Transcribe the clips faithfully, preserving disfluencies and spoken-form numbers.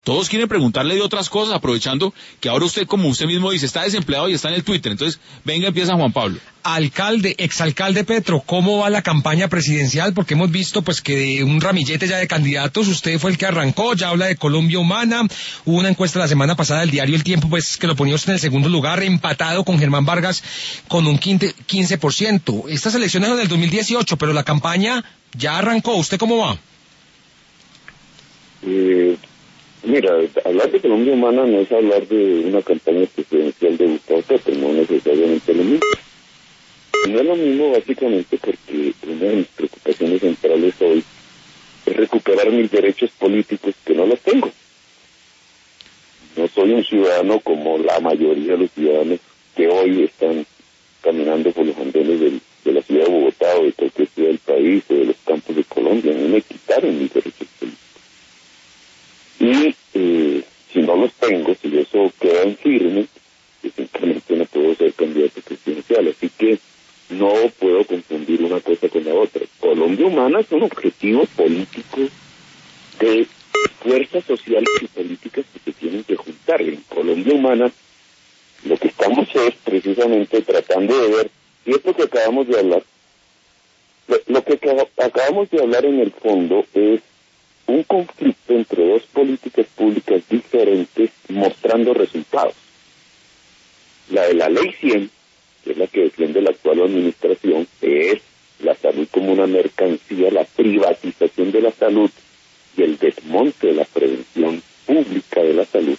Todos quieren preguntarle de otras cosas, aprovechando que ahora usted, como usted mismo dice, está desempleado y está en el Twitter. Entonces, venga, empieza Juan Pablo. Alcalde, exalcalde Petro, ¿cómo va la campaña presidencial? Porque hemos visto pues que de un ramillete ya de candidatos, usted fue el que arrancó, ya habla de Colombia Humana. Hubo una encuesta la semana pasada del diario El Tiempo, pues que lo ponía usted en el segundo lugar, empatado con Germán Vargas con un quince por ciento. Estas elecciones son del dos mil dieciocho, pero la campaña ya arrancó. ¿Usted cómo va? Eh... Mira, hablar de Colombia Humana no es hablar de una campaña presidencial de Gustavo Petro, no necesariamente lo mismo. No es lo mismo básicamente porque una de mis preocupaciones centrales hoy es recuperar mis derechos políticos que no los tengo. No soy un ciudadano como la mayoría de los ciudadanos que hoy están caminando por los andenes del, de la ciudad de Bogotá o de cualquier ciudad del país o de los campos de Colombia. A mí me quitaron mis derechos políticos. Y eh, si no los tengo, si eso queda en firme, pues simplemente no puedo ser candidato presidencial. Así que no puedo confundir una cosa con la otra. Colombia Humana es un objetivo político de fuerzas sociales y políticas que se tienen que juntar. En Colombia Humana lo que estamos es precisamente tratando de ver, y esto que acabamos de hablar, lo, lo que acabamos de hablar en el fondo es un conflicto entre dos políticas públicas diferentes mostrando resultados. La de la Ley cien, que es la que defiende la actual administración, que es la salud como una mercancía, la privatización de la salud y el desmonte de la prevención pública de la salud,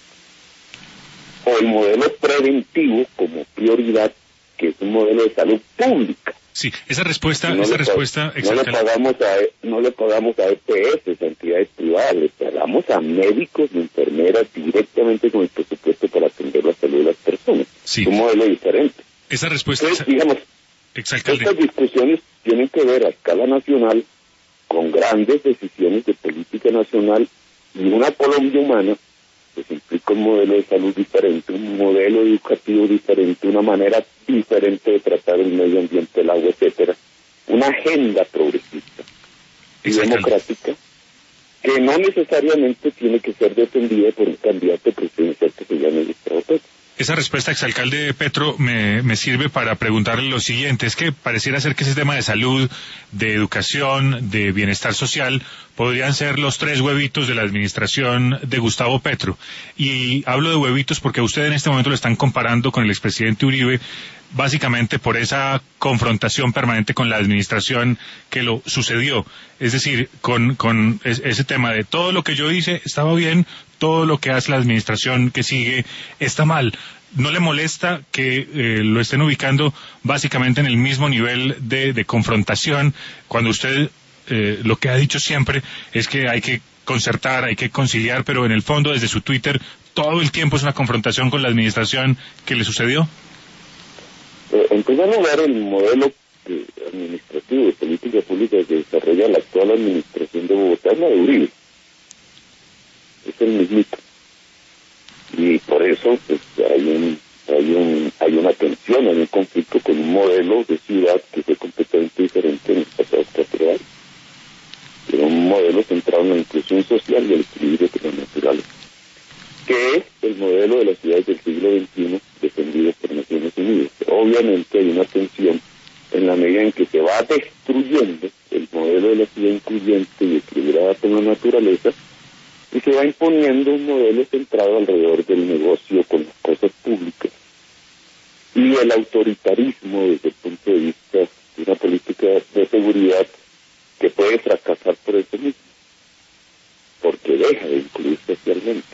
o el modelo preventivo como prioridad, que es un modelo de salud pública. Sí, esa respuesta, no esa le, respuesta, no le pagamos a, no le pagamos a E P S, entidades privadas, le pagamos a médicos y enfermeras directamente con el presupuesto para atender la salud de las personas. Sí. Es un modelo diferente. Esa respuesta, Entonces, digamos, exalcalde, estas discusiones tienen que ver a escala nacional con grandes decisiones de política nacional, y una Colombia Humana pues implica un modelo de salud diferente, un modelo educativo diferente, una manera diferente de tratar el medio ambiente, el agua, etcétera, una agenda progresista y democrática que no necesariamente tiene que ser defendida por un candidato presidencial que se llame Gustavo Petro. Esa respuesta, exalcalde Petro, me, me sirve para preguntarle lo siguiente. Es que pareciera ser que ese tema de salud, de educación, de bienestar social, podrían ser los tres huevitos de la administración de Gustavo Petro. Y hablo de huevitos porque a usted en este momento lo están comparando con el expresidente Uribe, básicamente por esa confrontación permanente con la administración que lo sucedió. Es decir, con, con ese tema de todo lo que yo hice estaba bien, todo lo que hace la administración que sigue está mal. ¿No le molesta que eh, lo estén ubicando básicamente en el mismo nivel de, de confrontación, cuando usted eh, lo que ha dicho siempre es que hay que concertar, hay que conciliar, pero en el fondo desde su Twitter todo el tiempo es una confrontación con la administración que le sucedió? En primer lugar, el modelo de administrativo de política pública que desarrolla la actual administración de Bogotá es la de Uribe. Es el mismito. Y por eso pues hay un hay un hay una tensión, hay un conflicto con un modelo de ciudad que fue completamente diferente en los pasados cuatro años. Era un modelo centrado en la inclusión social y el equilibrio con la naturaleza, que es el modelo de las ciudades del siglo veintiuno defendido por Naciones Unidas. Obviamente hay una tensión en la medida en que se va destruyendo el modelo de la ciudad incluyente y equilibrada con la naturaleza, y se va imponiendo un modelo centrado alrededor del negocio con las cosas públicas y el autoritarismo desde el punto de vista de una política de seguridad que puede fracasar por eso mismo, porque deja de incluir socialmente.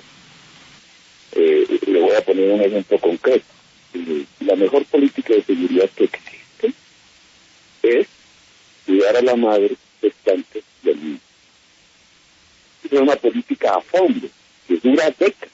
Eh, le voy a poner un ejemplo concreto. Eh, la mejor política de seguridad que existe es cuidar a la madre gestante del niño. Es una política a fondo, que dura décadas.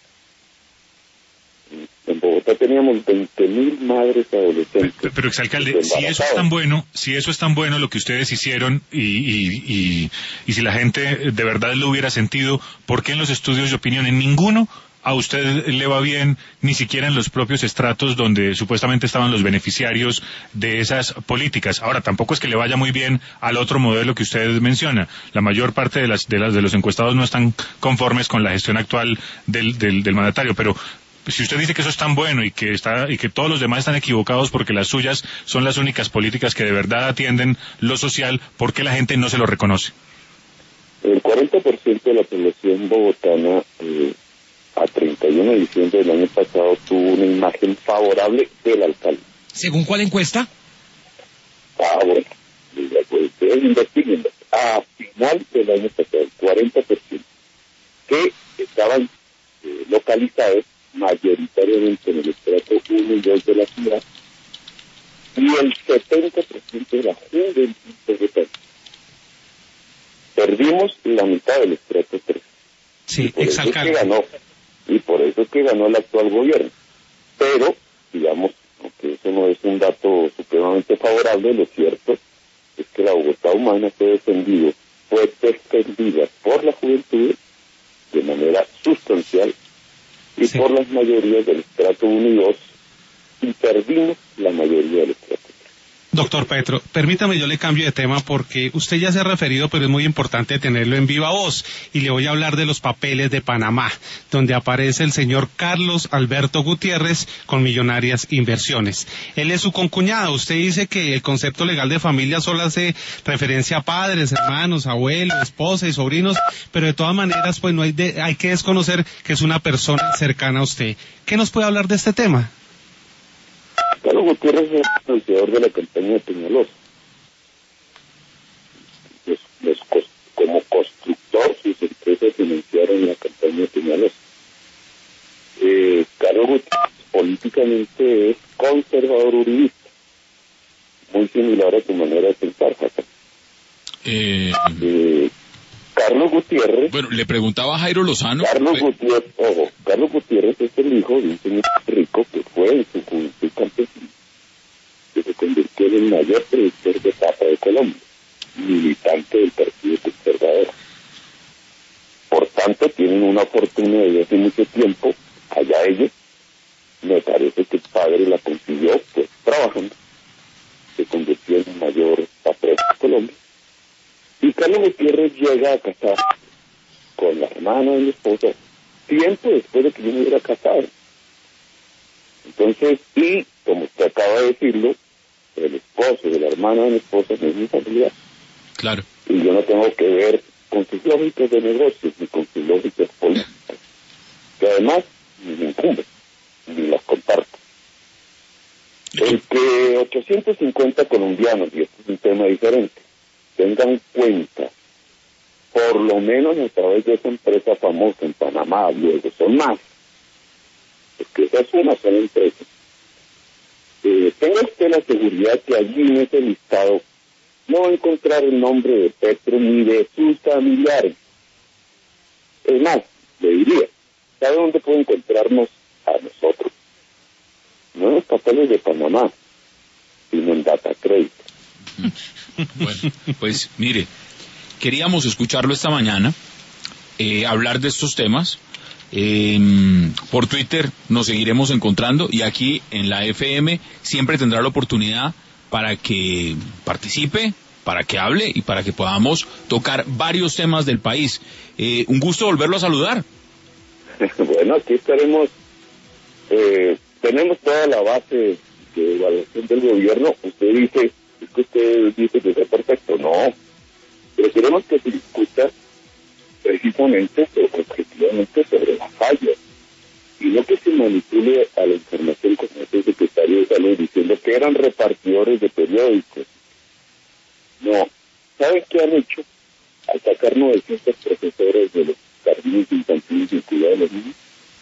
En Bogotá teníamos veinte mil madres adolescentes. Pero, pero exalcalde, si eso es tan bueno, si eso es tan bueno lo que ustedes hicieron y, y, y, y si la gente de verdad lo hubiera sentido, ¿por qué en los estudios de opinión en ninguno a usted le va bien ni siquiera en los propios estratos donde supuestamente estaban los beneficiarios de esas políticas. Ahora, tampoco es que le vaya muy bien al otro modelo que usted menciona. La mayor parte de las de, las, de los encuestados no están conformes con la gestión actual del, del, del mandatario, pero si usted dice que eso es tan bueno y que está y que todos los demás están equivocados porque las suyas son las únicas políticas que de verdad atienden lo social, ¿por qué la gente no se lo reconoce? El cuarenta por ciento de la población bogotana eh, a treinta y uno de diciembre del año pasado tuvo una imagen favorable del alcalde. ¿Según cuál encuesta? Ah, bueno, pues ustedes investiguen. A final del año pasado, el cuarenta por ciento que estaban eh, localizados mayoritariamente en el estrato uno y dos de la ciudad, y el setenta por ciento de la juventud bogotana. Perdimos la mitad del estrato tres. Sí, y exalcalde. Por eso es que ganó, y por eso es que ganó el actual gobierno. Pero, digamos, aunque eso no es un dato supremamente favorable, lo cierto es que la Bogotá humana fue defendido, fue defendida por la juventud de manera sustancial y sí. por las mayorías del estrato uno y dos, y perdimos la mayoría del estrato. Doctor Petro, permítame, yo le cambio de tema porque usted ya se ha referido, pero es muy importante tenerlo en viva voz, y le voy a hablar de los papeles de Panamá, donde aparece el señor Carlos Alberto Gutiérrez con Millonarias Inversiones. Él es su concuñado. Usted dice que el concepto legal de familia solo hace referencia a padres, hermanos, abuelos, esposa y sobrinos, pero de todas maneras, pues no hay, de, hay que desconocer que es una persona cercana a usted. ¿Qué nos puede hablar de este tema? Carlos Gutiérrez es el financiador de la campaña de Peñalosa. Los, los, como constructor, sus empresas financiaron la campaña de Peñalosa. Eh, Carlos Gutiérrez políticamente es conservador uribista, muy similar a tu manera de pensar, Jaca. Eh... Eh, Carlos Gutiérrez... Bueno, le preguntaba a Jairo Lozano... Carlos Gutiérrez, ojo, Carlos Gutiérrez es el hijo de un señor rico que fue en su juventud campesino, que se convirtió en el mayor productor de papa de Colombia, militante del Partido Conservador. Por tanto, tienen una fortuna desde hace mucho tiempo, allá ellos. Me parece que el padre la consiguió, pues, trabajando. Se convirtió en el mayor papel de Colombia. Y Carlos Gutiérrez llega a casar con la hermana de mi esposa tiempo después de que yo me hubiera casado. Entonces, y como usted acaba de decirlo, el esposo de la hermana de mi esposa no es mi familiar. Claro. Y yo no tengo que ver con sus lógicas de negocios ni con sus lógicas políticas, que además ni me incumben, ni las comparto. El que ochocientos cincuenta colombianos, y esto es un tema diferente, tengan cuenta, por lo menos a través de esa empresa famosa en Panamá, luego son más, porque esa es una sola empresa. Eh, tenga usted la seguridad que allí en ese listado no va a encontrar el nombre de Petro ni de sus familiares. Es más, le diría, ¿sabe dónde puede encontrarnos a nosotros? No en los papeles de Panamá, sino en Data Crédito. Bueno, pues mire, queríamos escucharlo esta mañana, eh, hablar de estos temas. Eh, por Twitter nos seguiremos encontrando y aquí en la F M siempre tendrá la oportunidad para que participe, para que hable y para que podamos tocar varios temas del país. Eh, un gusto volverlo a saludar. Bueno, aquí estaremos. Eh, tenemos toda la base de evaluación del gobierno. Usted dice, es que usted dice que está perfecto. No, pero queremos que se discuta precisamente, objetivamente, sobre las fallas, y no que se manipule a la información como el secretario de Salud diciendo que eran repartidores de periódicos. No, ¿saben qué han hecho? Al sacar novecientos profesores de los jardines infantiles y cuidado de los niños,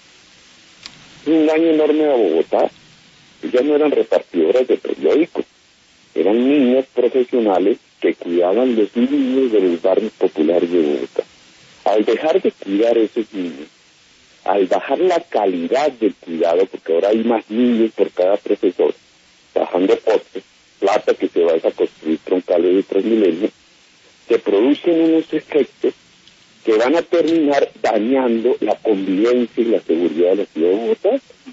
un daño enorme a Bogotá. Ellas no eran repartidoras de periódicos, eran niñas profesionales que cuidaban los niños de los barrios populares de Bogotá. Al dejar de cuidar a esos niños, al bajar la calidad del cuidado, porque ahora hay más niños por cada profesor, bajando postes, plata que se va a construir troncales de Transmilenio, se producen unos efectos que van a terminar dañando la convivencia y la seguridad de la ciudad de Bogotá.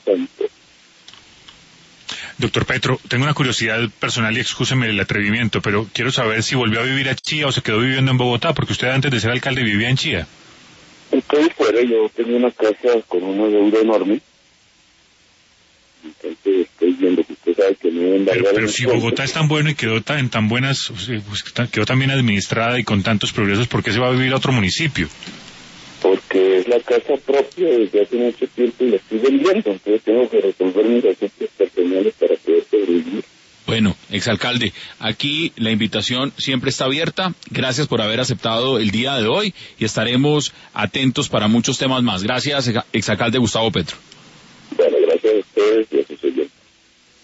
Doctor Petro, tengo una curiosidad personal y excúseme el atrevimiento, pero quiero saber si volvió a vivir a Chía o se quedó viviendo en Bogotá, porque usted antes de ser alcalde vivía en Chía. Estoy fuera, yo tengo una casa con una deuda enorme. Entonces estoy viendo que usted sabe que me deben dar. Pero, pero si Bogotá es tan bueno y quedó tan, en tan buenas, o sea, pues, quedó tan bien administrada y con tantos progresos, ¿por qué se va a vivir a otro municipio? Porque es la casa propia desde hace mucho tiempo y la estoy vendiendo, entonces tengo que resolver mis asuntos personales para poder sobrevivir. Bueno, exalcalde, aquí la invitación siempre está abierta. Gracias por haber aceptado el día de hoy y estaremos atentos para muchos temas más. Gracias, exalcalde Gustavo Petro. Bueno, gracias a ustedes y a sus